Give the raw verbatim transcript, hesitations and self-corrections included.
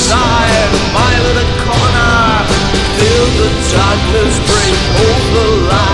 inside my little corner. Feel the darkness break over the line.